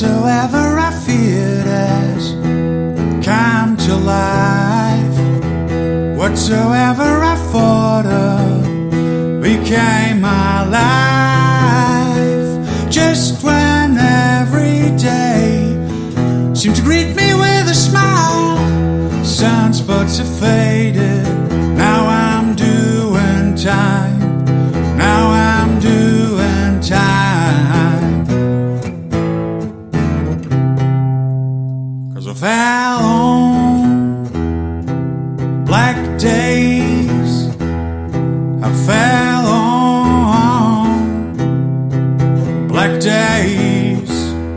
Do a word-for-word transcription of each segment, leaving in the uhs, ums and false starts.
Whatsoever I feared has come to life. Whatsoever I thought of became my life. Just when every day seemed to greet me with a smile, sunspots have faded. Now I'm doing time. Now I'm doing time. 'Cause I fell on black days. I fell on black days.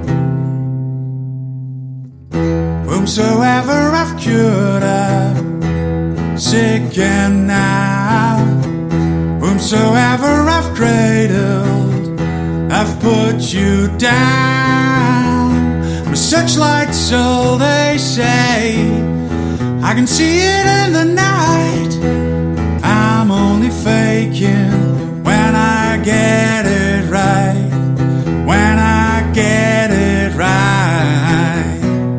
Whomsoever I've cured, I'm sick and now. Whomsoever I've cradled, I've put you down. With such light soul, they say, I can see it in the night. I'm only faking when I get it right. When I get it right.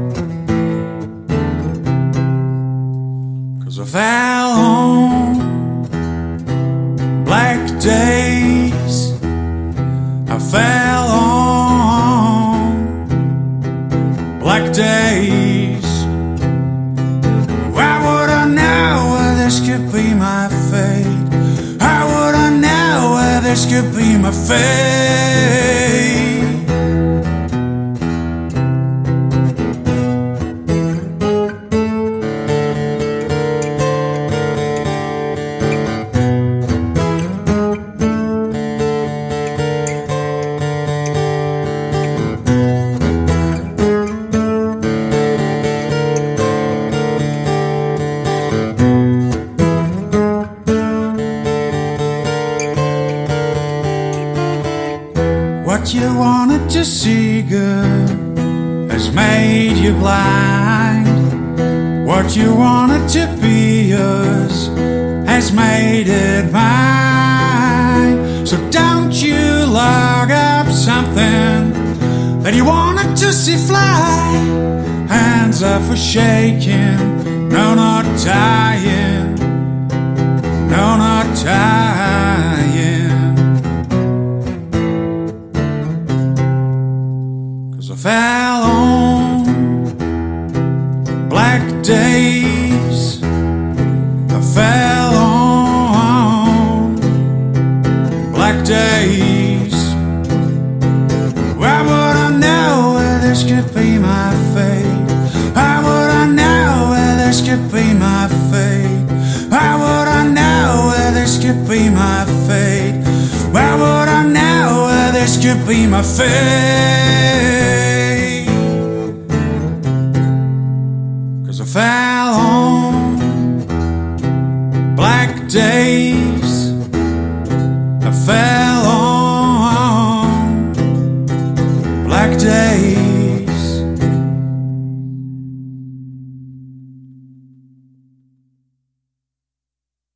'Cause I fell on black days. I fell on black days. How would I know where this could be my fate? How would I know where this could be my fate? What you wanted to see good has made you blind. What you wanted to be yours has made it mine. So don't you log up something that you wanted to see fly. Hands up for shaking, no, not tying. No, not tying. I fell on black days. I fell on black days. Why would I know where this could be my fate? How would I know where this could be my fate? How would I know where this could be my fate? Why would I know where this could be my fate?